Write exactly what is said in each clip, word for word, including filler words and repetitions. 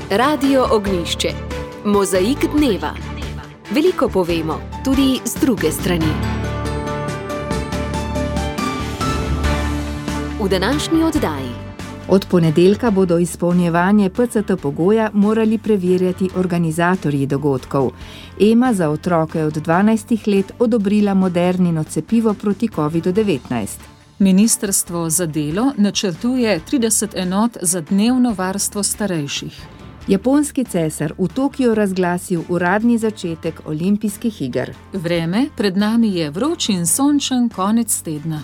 Radio Ognjišče. Mozaik dneva. Veliko povemo, tudi z druge strani. V današnji oddaji. Od ponedeljka bodo izpolnjevanje P C T pogoja morali preverjati organizatorji dogodkov. Ema za otroke od dvanajstih let odobrila Modernino cepivo proti kovidu devetnajst. Ministrstvo za delo načrtuje trideset enot za dnevno varstvo starejših. Japonski cesar v Tokiu razglasil uradni začetek olimpijskih iger. Vreme pred nami je vroč in sončen konec tedna.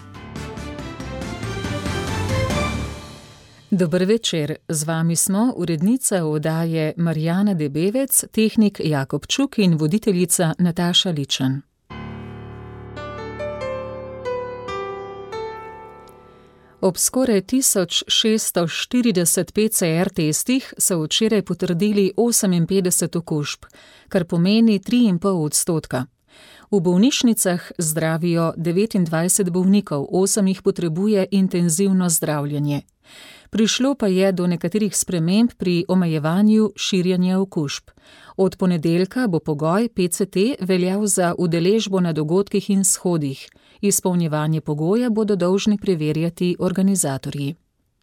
Dober večer, z vami smo urednica oddaje Marjana Debevec, tehnik Jakob Čuk in voditeljica Nataša Ličen. Ob skoraj tisoč šeststo štirideset P C R testih so včeraj potrdili oseminpetdeset okužb, kar pomeni tri in pol odstotka. V bolnišnicah zdravijo devetindvajset bolnikov, osem jih potrebuje intenzivno zdravljenje. Prišlo pa je do nekaterih sprememb pri omejevanju širjenja okužb. Od ponedeljka bo pogoj P C T veljal za udeležbo na dogodkih in shodih. Izpolnjevanje pogoja bodo dolžni preverjati organizatorji.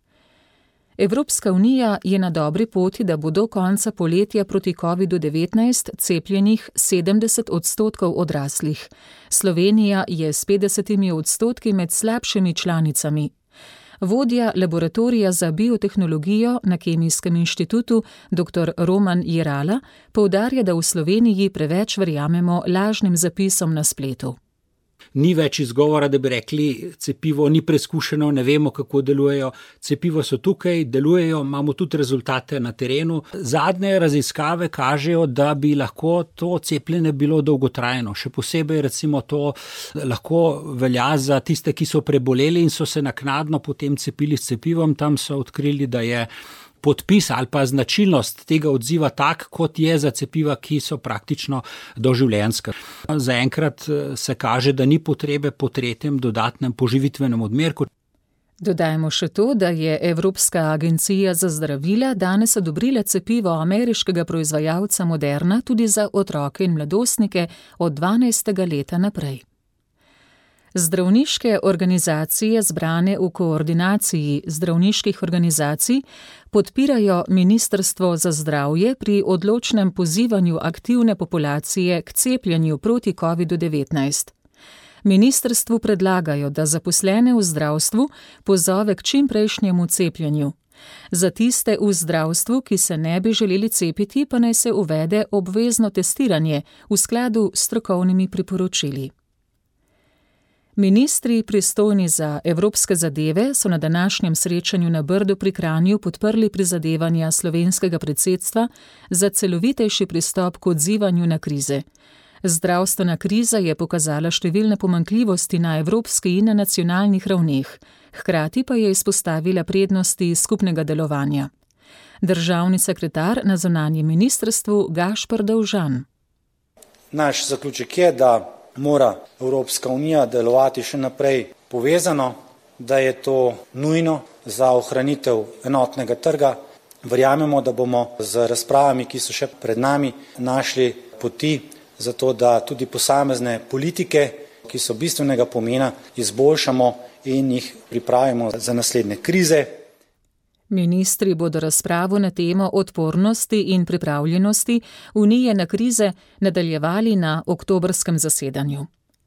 Evropska unija je na dobri poti, da bo do konca poletja proti kovidu devetnajst cepljenih sedemdeset odstotkov odraslih. Slovenija je s petdesetimi odstotki med slabšimi članicami. Vodja laboratorija za biotehnologijo na Kemijskem inštitutu dr. Roman Jerala poudarja, da v Sloveniji preveč verjamemo lažnim zapisom na spletu. Ni več izgovora, da bi rekli, cepivo ni preizkušeno, ne vemo, kako delujejo. Cepivo so tukaj, delujejo, imamo tudi rezultate na terenu. Zadnje raziskave kažejo, da bi lahko to cepljenje bilo dolgotrajno. Še posebej recimo to lahko velja za tiste, ki so preboleli in so se naknadno potem cepili s cepivom. Tam so odkrili, da je podpis ali pa značilnost tega odziva tak, kot je za cepiva, ki so praktično doživljenjska. Zaenkrat se kaže, da ni potrebe po tretjem dodatnem poživitvenem odmerku. Dodajmo še to, da je Evropska agencija za zdravila danes odobrila cepivo ameriškega proizvajalca Moderna tudi za otroke in mladostnike od dvanajstega leta naprej. Zdravniške organizacije, zbrane v koordinaciji zdravniških organizacij, podpirajo Ministrstvo za zdravje pri odločnem pozivanju aktivne populacije k cepljenju proti kovidu devetnajst. Ministrstvu predlagajo, da zaposlene v zdravstvu pozove k čimprejšnjemu cepljenju. Za tiste v zdravstvu, ki se ne bi želeli cepiti, pa naj se uvede obvezno testiranje v skladu s strokovnimi priporočili. Ministri, pristojni za evropske zadeve, so na današnjem srečanju na Brdu pri Kranju podprli prizadevanja slovenskega predsedstva za celovitejši pristop k odzivanju na krize. Zdravstvena kriza je pokazala številne pomanjkljivosti na evropski in na nacionalnih ravneh, hkrati pa je izpostavila prednosti skupnega delovanja. Državni sekretar na zunanjem ministrstvu Gašper Dovžan. Naš zaključek je, da mora Evropska unija delovati še naprej povezano, da je to nujno za ohranitev enotnega trga. Verjamemo, da bomo z razpravami, ki so še pred nami, našli poti za to, da tudi posamezne politike, ki so bistvenega pomena, izboljšamo in jih pripravimo za naslednje krize. Ministri bodo razpravo na temo odpornosti in pripravljenosti Unije na krize nadaljevali na oktobrskem zasedanju.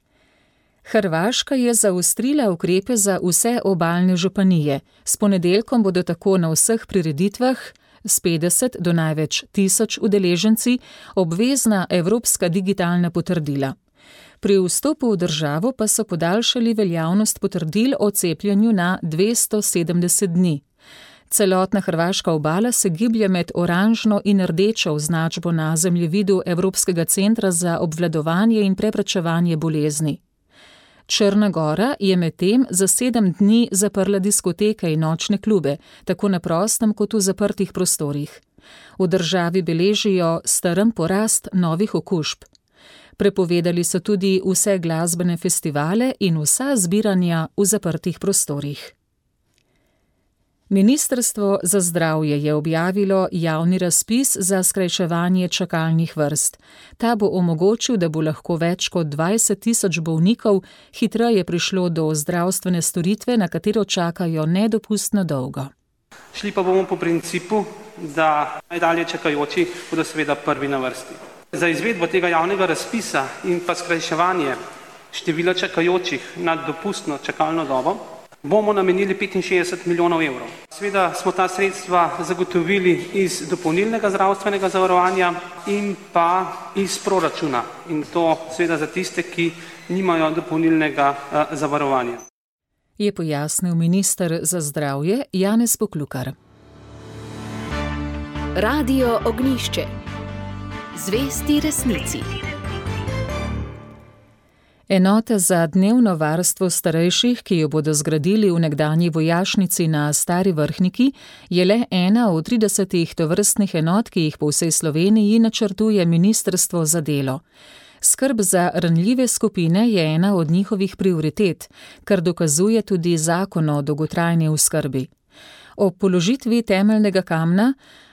Hrvaška je zaostrila ukrepe za vse obalne županije. S ponedeljkom bodo tako na vseh prireditvah s petdeset do največ tisoč udeleženci obvezna evropska digitalna potrdila. Pri vstopu v državo pa so podaljšali veljavnost potrdil o cepljenju na dvesto sedemdeset dni. Celotna hrvaška obala se giblje med oranžno in rdečo označbo na zemljevidu Evropskega centra za obvladovanje in preprečevanje bolezni. Črna Gora je medtem za sedem dni zaprla diskoteke in nočne klube, tako na prostem kot v zaprtih prostorih. V državi beležijo strm porast novih okužb. Prepovedali so tudi vse glasbene festivale in vsa zbiranja v zaprtih prostorih. Ministrstvo za zdravje je objavilo javni razpis za skrajševanje čakalnih vrst. Ta bo omogočil, da bo lahko več kot dvajset tisoč bolnikov hitreje prišlo do zdravstvene storitve, na katero čakajo nedopustno dolgo. Šli pa bomo po principu, da najdalje čakajoči bodo seveda prvi na vrsti. Za izvedbo tega javnega razpisa in pa skrajševanje števila čakajočih nad dopustno čakalno dobo bomo namenili petinšestdeset milijonov evrov. Seveda smo ta sredstva zagotovili iz dopolnilnega zdravstvenega zavarovanja in pa iz proračuna. In to seveda za tiste, ki nimajo dopolnilnega uh, zavarovanja. Je pojasnil minister za zdravje Janez Poklukar. Radio Ognjišče. Zvesti resnici. Enota za dnevno varstvo starejših, ki jo bodo zgradili v nekdanji vojašnici na Stari Vrhniki, je le ena od tridesetih tovrstnih enot, ki jih po vsej Sloveniji načrtuje Ministrstvo za delo. Skrb za ranljive skupine je ena od njihovih prioritet, kar dokazuje tudi zakon o dolgotrajni oskrbi. O položitvi temeljnega kamna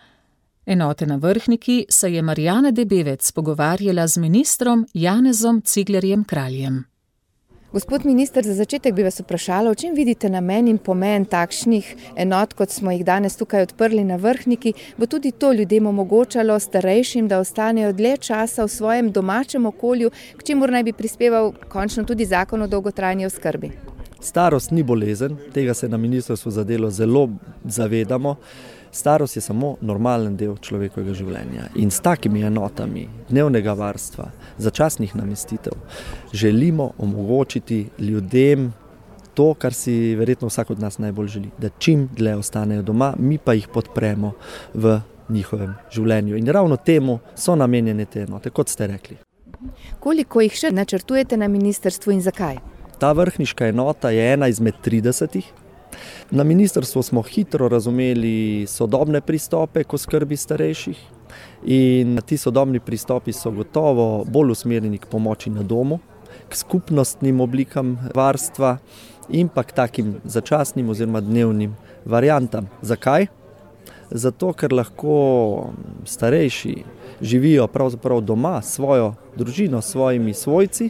enote na Vrhniki se je Marjana Debevec pogovarjala z ministrom Janezom Ciglerjem Kraljem. Gospod minister, za začetek bi vas vprašala, o čem vidite namen in pomen takšnih enot, kot smo jih danes tukaj odprli na Vrhniki, bo tudi to ljudem omogočalo starejšim, da ostanejo dlje časa v svojem domačem okolju, k čemur naj bi prispeval končno tudi zakon o dolgotrajni oskrbi. Starost ni bolezen, tega se na Ministrstvu za delo zelo zavedamo. Starost je samo normalen del človekovega življenja in s takimi enotami dnevnega varstva, začasnih namestitev želimo omogočiti ljudem to, kar si verjetno vsak od nas najbolj želi, da čim dlje ostanejo doma, mi pa jih podpremo v njihovem življenju. In ravno temu so namenjene te enote, kot ste rekli. Koliko jih še načrtujete na ministrstvu in zakaj? Ta vrhniška enota je ena izmed tridesetih. Na ministrstvu smo hitro razumeli sodobne pristope k oskrbi starejših in ti sodobni pristopi so gotovo bolj usmerjeni k pomoči na domu, k skupnostnim oblikam varstva in pa k takim začasnim oziroma dnevnim variantam. Zakaj? Zato, ker lahko starejši živijo pravzaprav doma s svojo družino, s svojimi svojci,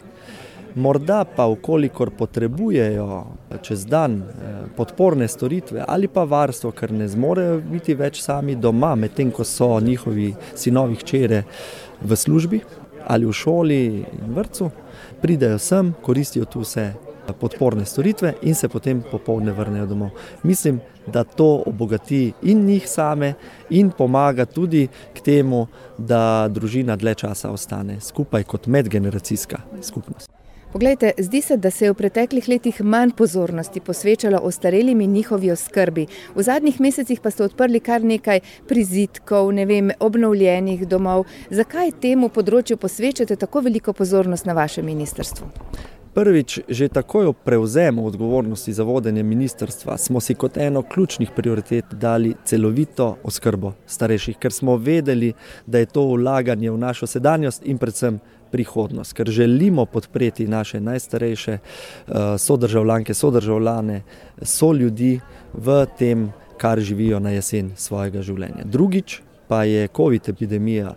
morda pa, vkolikor potrebujejo čez dan podporne storitve ali pa varstvo, ker ne zmorejo biti več sami doma, medtem ko so njihovi sinovi, hčere v službi ali v šoli in vrtcu, pridejo sem, koristijo tu vse podporne storitve in se potem popoldne vrnejo domov. Mislim, da to obogati in njih same in pomaga tudi k temu, da družina dlje časa ostane skupaj kot medgeneracijska skupnost. Poglejte, zdi se, da se je v preteklih letih manj pozornosti posvečalo ostarelim in njihovi oskrbi. V zadnjih mesecih pa ste odprli kar nekaj prizitkov, ne vem, obnovljenih domov. Zakaj temu področju posvečate tako veliko pozornost na vašem ministrstvu? Prvič, že takoj ob prevzemu odgovornosti za vodenje ministrstva smo si kot eno ključnih prioritet dali celovito oskrbo starejših, ker smo vedeli, da je to vlaganje v našo sedanjost in predvsem prihodnost, ker želimo podpreti naše najstarejše sodržavljanke, sodržavljane, so ljudi v tem, kar živijo na jesen svojega življenja. Drugič pa je covid epidemija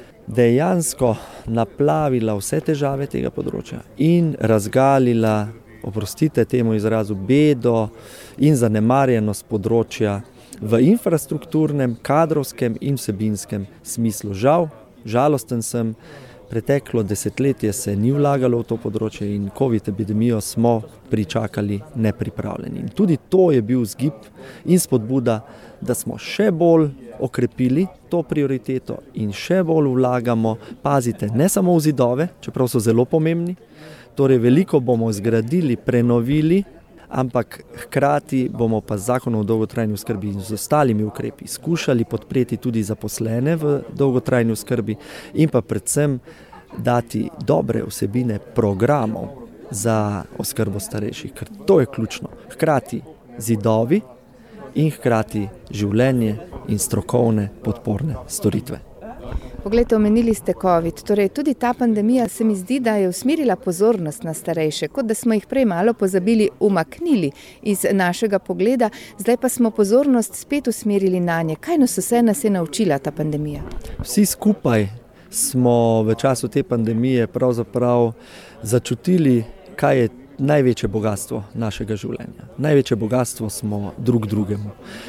dejansko naplavila vse težave tega področja in razgalila, oprostite temu izrazu, bedo in zanemarjenost področja v infrastrukturnem, kadrovskem in vsebinskem smislu. Žal, žalosten sem, preteklo desetletje se ni vlagalo v to področje in covid epidemijo smo pričakali nepripravljeni. In tudi to je bil vzgib in spodbuda, da smo še bolj okrepili to prioriteto in še bolj vlagamo, pazite, ne samo v zidove, čeprav so zelo pomembni, torej veliko bomo zgradili, prenovili, ampak hkrati bomo pa z zakonom o dolgotrajni oskrbi in z ostalimi ukrepi skušali podpreti tudi zaposlene v dolgotrajni oskrbi in pa predvsem dati dobre vsebine programov za oskrbo starejših, ker to je ključno. Hkrati zidovi in hkrati življenje in strokovne podporne storitve. Poglejte, omenili ste COVID, torej tudi ta pandemija se mi zdi, da je usmerila pozornost na starejše, kot da smo jih prej malo pozabili, umaknili iz našega pogleda, zdaj pa smo pozornost spet usmerili na nje. Kaj nas vse nas je naučila ta pandemija? Vsi skupaj smo v času te pandemije pravzaprav začutili, kaj je največje bogatstvo našega življenja. Največje bogatstvo smo drug drugemu.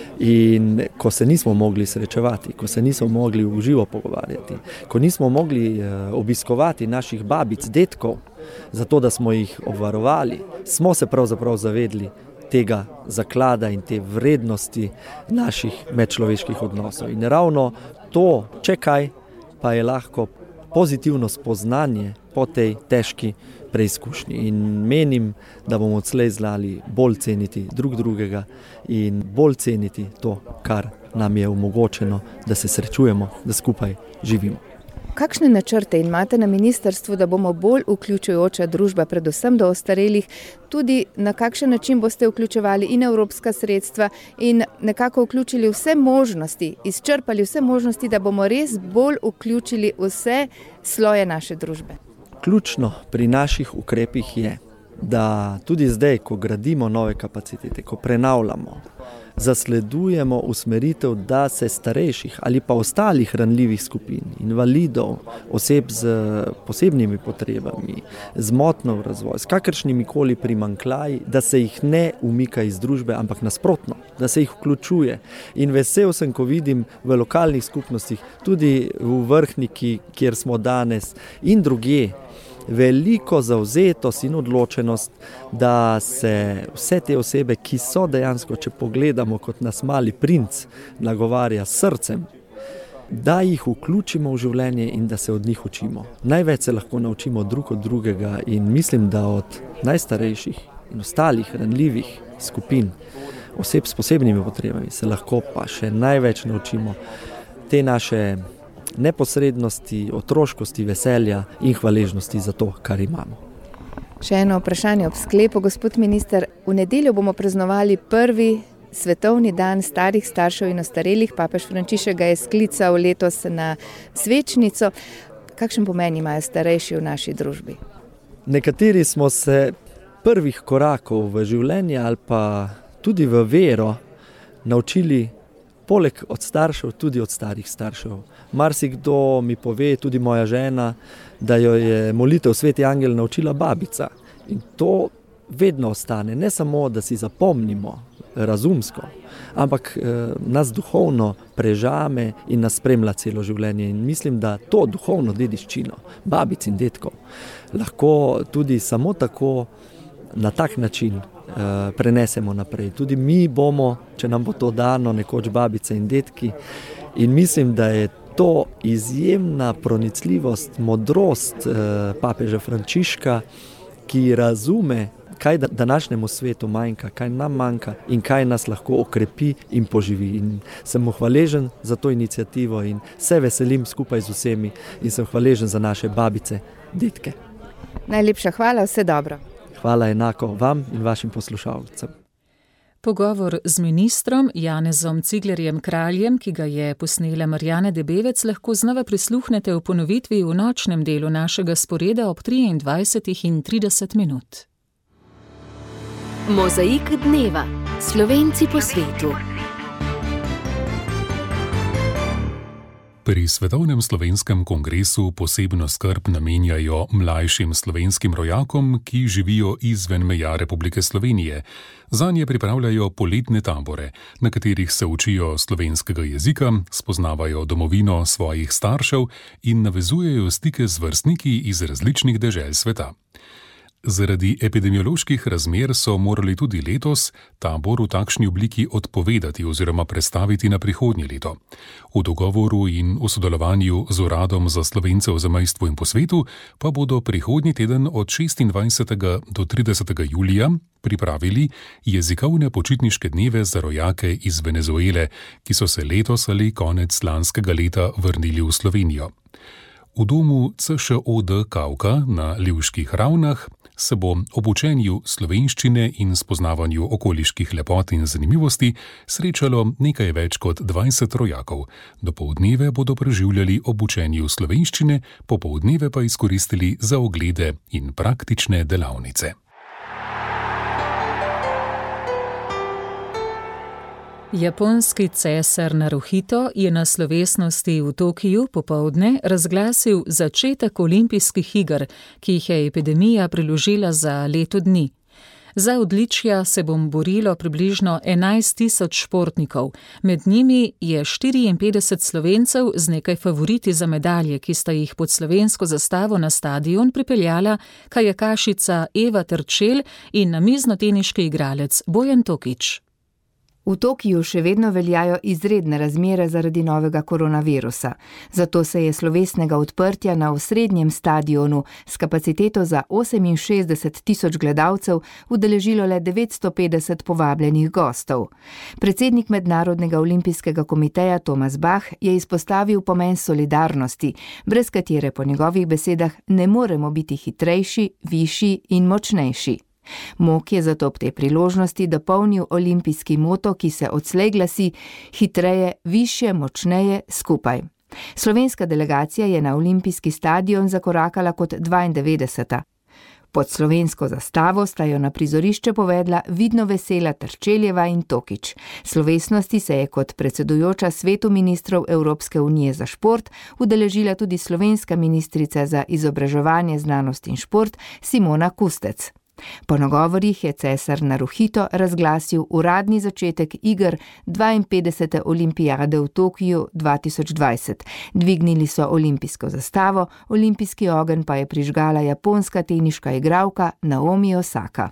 In ko se nismo mogli srečevati, ko se nismo mogli v živo pogovarjati, ko nismo mogli obiskovati naših babic, detkov, zato da smo jih obvarovali, smo se pravzaprav zavedli tega zaklada in te vrednosti naših medčloveških odnosov. In ravno to, če kaj, pa je lahko pozitivno spoznanje po tej težki preizkušnji. In menim, da bomo odslej znali bolj ceniti drug drugega in bolj ceniti to, kar nam je omogočeno, da se srečujemo, da skupaj živimo. Kakšne načrte imate na ministrstvu, da bomo bolj vključujoča družba, predvsem do ostarelih, tudi na kakšen način boste vključevali in evropska sredstva in nekako vključili vse možnosti, izčrpali vse možnosti, da bomo res bolj vključili vse sloje naše družbe? Ključno pri naših ukrepih je, da tudi zdaj, ko gradimo nove kapacitete, ko prenavljamo, zasledujemo usmeritev, da se starejših ali pa ostalih ranljivih skupin, invalidov, oseb z posebnimi potrebami, z motnjo v razvoju, s kakršnimi koli primanjkljaji, da se jih ne umika iz družbe, ampak nasprotno, da se jih vključuje. In vesel sem, ko vidim v lokalnih skupnostih, tudi v Vrhniki, kjer smo danes, in drugje, veliko zavzetost in odločenost, da se vse te osebe, ki so dejansko, če pogledamo kot nas mali princ, nagovarja s srcem, da jih vključimo v življenje in da se od njih učimo. Največ se lahko naučimo drug od drugega in mislim, da od najstarejših in ostalih ranljivih skupin, oseb s posebnimi potrebami, se lahko pa še največ naučimo te naše neposrednosti, otroškosti, veselja in hvaležnosti za to, kar imamo. Še eno vprašanje ob sklepu, gospod minister. V nedeljo bomo praznovali prvi svetovni dan starih staršev in ostarelih. Papež Frančišek ga je sklical letos na svečnico. Kakšen pomen imajo starejši v naši družbi? Nekateri smo se prvih korakov v življenje ali pa tudi v vero naučili poleg od staršev, tudi od starih staršev. Marsikdo mi pove, tudi moja žena, da jo je molitev Sveti Angel naučila babica. In to vedno ostane, ne samo, da si zapomnimo razumsko, ampak eh, nas duhovno prežame in nas spremlja celo življenje. In mislim, da to duhovno dediščino babic in detkov lahko tudi samo tako, na tak način prenesemo naprej. Tudi mi bomo, če nam bo to dano, nekoč babice in detki. In mislim, da je to izjemna pronicljivost, modrost papeža Frančiška, ki razume, kaj današnjemu svetu manjka, kaj nam manjka in kaj nas lahko okrepi in poživi. In sem mu hvaležen za to inicijativo in se veselim skupaj z vsemi in sem hvaležen za naše babice, detke. Najlepša hvala, vse dobro. Hvala enako vam in vašim poslušalcem. Pogovor z ministrom Janezom Ciglerjem Kraljem, ki ga je posnela Marjana Debevec, lahko znova prisluhnete v ponovitvi v nočnem delu našega sporeda ob triindvajsetih in trideset minut. Mozaik dneva. Slovenci po svetu. Pri Svetovnem slovenskem kongresu posebno skrb namenjajo mlajšim slovenskim rojakom, ki živijo izven meja Republike Slovenije. Zanje pripravljajo poletne tabore, na katerih se učijo slovenskega jezika, spoznavajo domovino svojih staršev in navezujejo stike z vrstniki iz različnih dežel sveta. Zaradi epidemioloških razmer so morali tudi letos tabor v takšni obliki odpovedati oziroma prestaviti na prihodnje leto. V dogovoru in v sodelovanju z Uradom za Slovence v zamejstvu in po svetu pa bodo prihodnji teden od šestindvajsetega do tridesetega julija pripravili jezikovne počitniške dneve za rojake iz Venezuele, ki so se letos ali konec lanskega leta vrnili v Slovenijo. V domu C Š O D Kavka na Livških ravnah se bo ob učenju slovenščine in spoznavanju okoliških lepot in zanimivosti srečalo nekaj več kot dvajset rojakov. Dopoldneve bodo preživljali ob učenju slovenščine, popoldneve pa izkoristili za oglede in praktične delavnice. Japonski cesar Naruhito je na slovesnosti v Tokiju popoldne razglasil začetek olimpijskih iger, ki jih je epidemija preložila za leto dni. Za odličja se bom borilo približno enajst tisoč športnikov, med njimi je štiriinpetdeset Slovencev z nekaj favoriti za medalje, ki sta jih pod slovensko zastavo na stadion pripeljala kajakašica Eva Terčelj in namiznoteniški igralec Bojan Tokič. V Tokiju še vedno veljajo izredne razmere zaradi novega koronavirusa. Zato se je slovesnega odprtja na osrednjem stadionu s kapaciteto za oseminšestdeset tisoč gledalcev udeležilo le devetsto petdeset povabljenih gostov. Predsednik Mednarodnega olimpijskega komiteja Tomas Bach je izpostavil pomen solidarnosti, brez katere po njegovih besedah ne moremo biti hitrejši, višji in močnejši. Mok je zato ob tej priložnosti dopolnil olimpijski moto, ki se odslej glasi: hitreje, višje, močneje, skupaj. Slovenska delegacija je na olimpijski stadion zakorakala kot dvaindevetdeseta. Pod slovensko zastavo sta jo na prizorišče povedla vidno vesela Terčeljeva in Tokič. Slovesnosti se je kot predsedujoča svetu ministrov Evropske unije za šport udeležila tudi slovenska ministrica za izobraževanje, znanost in šport Simona Kustec. Po nagovorih je cesar Naruhito razglasil uradni začetek iger dvainpetdesete olimpijade v Tokiju dva tisoč dvajset. Dvignili so olimpijsko zastavo, olimpijski ogenj pa je prižgala japonska teniška igralka Naomi Osaka.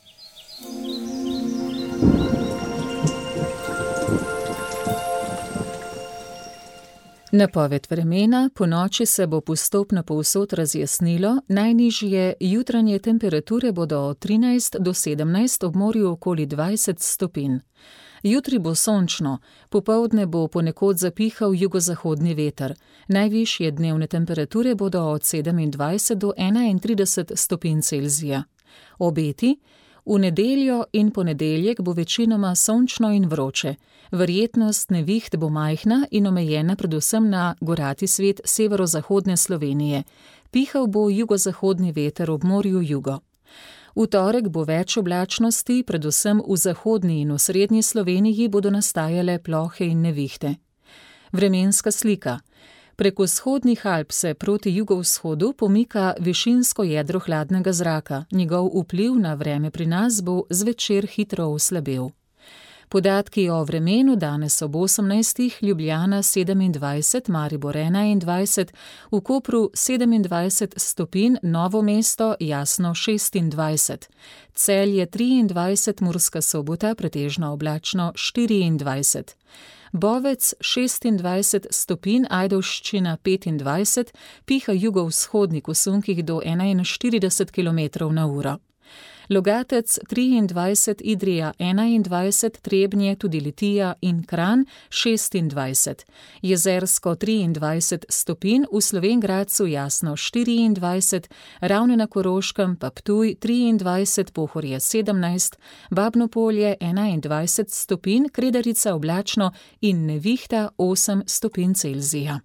Napoved vremena: ponoči se bo postopno povsod razjasnilo, najnižje jutranje temperature bodo od trinajst do sedemnajst, ob morju okoli dvajset stopinj. Jutri bo sončno, popoldne bo ponekod zapihal jugozahodni veter. Najvišje dnevne temperature bodo od sedemindvajset do enaintrideset stopinj Celzija. Obeti: v nedeljo in ponedeljek bo večinoma sončno in vroče. Verjetnost neviht bo majhna in omejena predvsem na gorati svet severozahodne Slovenije. Pihal bo jugozahodni veter, ob morju jugo. V torek bo več oblačnosti, predvsem v zahodni in v srednji Sloveniji bodo nastajale plohe in nevihte. Vremenska slika. Preko vzhodnih Alp se proti jugovzhodu pomika višinsko jedro hladnega zraka. Njegov vpliv na vreme pri nas bo zvečer hitro oslabel. Podatki o vremenu danes ob osemnajstih: Ljubljana sedemindvajset, Maribor enaindvajset, v Kopru sedemindvajset stopinj, Novo mesto jasno šestindvajset, Celje triindvajset, Murska Sobota pretežno oblačno štiriindvajset, Bovec šestindvajset stopinj, Ajdovščina petindvajset, piha jugovzhodnik v sunkih do enainštirideset kilometrov na uro. Logatec triindvajset, Idrija enaindvajset, Trebnje, tudi Litija in Kranj šestindvajset, Jezersko triindvajset stopinj, v Slovenj Gradcu jasno štiriindvajset, Ravne na Koroškem pa Ptuj triindvajset, Pohorje sedemnajst, Babno Polje enaindvajset stopinj, Kredarica oblačno in nevihta osem stopinj Celzija.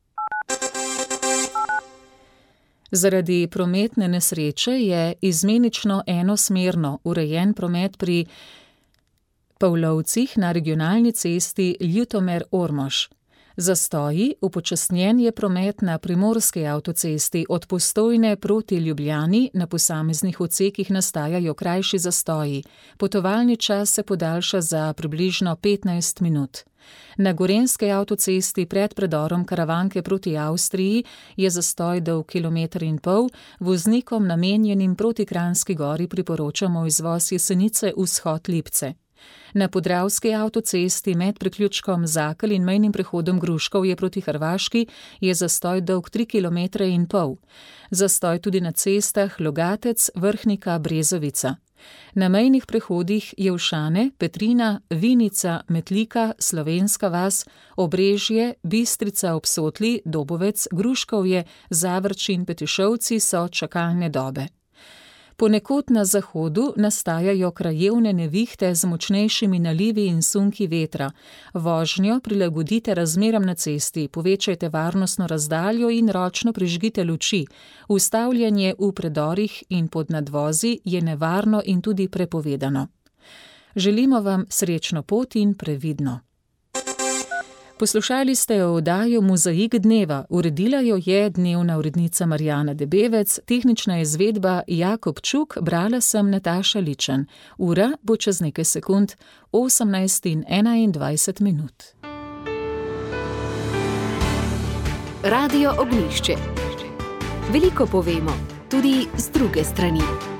Zaradi prometne nesreče je izmenično enosmerno urejen promet pri Pavlovcih na regionalni cesti Ljutomer-Ormož. Zastoji: upočasnjen je promet na primorski avtocesti od Postojne proti Ljubljani, na posameznih odsekih nastajajo krajši zastoji. Potovalni čas se podaljša za približno petnajst minut. Na gorenjski avtocesti pred predorom Karavanke proti Avstriji je zastoj dolg kilometer in pol, voznikom namenjenim proti Kranjski Gori priporočamo izvoz Jesenice vzhod Lipce. Na podravski avtocesti med priključkom Zakelj in mejnim prehodom Gruškovje proti Hrvaški je zastoj dolg tri kilometre in pol. Zastoj tudi na cestah Logatec, Vrhnika, Brezovica. Na mejnih prehodih Jelšane, Petrina, Vinica, Metlika, Slovenska vas, Obrežje, Bistrica ob Sotli, Dobovec, Gruškovje, Zavrč in Petišovci so čakalne dobe. Ponekod na zahodu nastajajo krajevne nevihte z močnejšimi nalivi in sunki vetra. Vožnjo prilagodite razmeram na cesti, povečajte varnostno razdaljo in ročno prižgite luči. Ustavljanje v predorih in pod nadvozi je nevarno in tudi prepovedano. Želimo vam srečno pot in previdno. Poslušali ste oddajo Mozaik dneva. Uredila jo je dnevna urednica Marjana Debevec, tehnična izvedba Jakob Čuk, brala sem Nataša Ličen. Ura bo čez nekaj sekund, osemnajst in enaindvajset minut. Radio Ognjišče. Veliko povemo, tudi z druge strani.